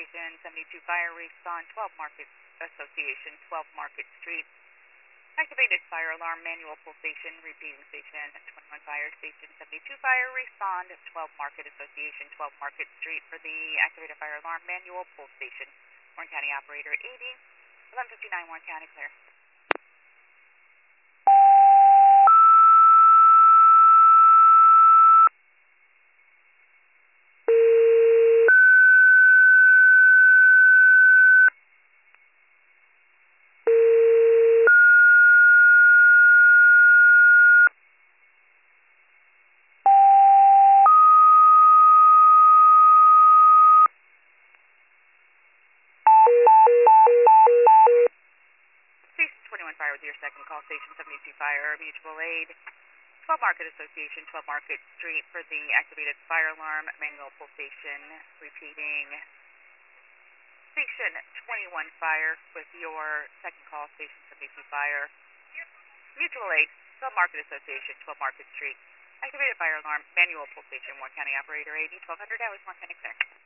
Station 72 Fire, respond 12 Market Association, 12 Market Street. Activated fire alarm, manual pulsation, repeating station 21 Fire, Station 72 Fire, respond 12 Market Association, 12 Market Street for the activated fire alarm, manual pulsation. Warren County Operator 80, 1159 Warren County, clear. Station 21 Fire with your second call, Station 72 Fire, mutual aid, 12 Market Association, 12 Market Street for the activated fire alarm, manual pulsation, repeating Station 21 Fire with your second call, Station 72 Fire, mutual aid, 12 Market Association, 12 Market Street, activated fire alarm, manual pulsation, Warren County Operator 80, 1200 hours, Warren County, clear.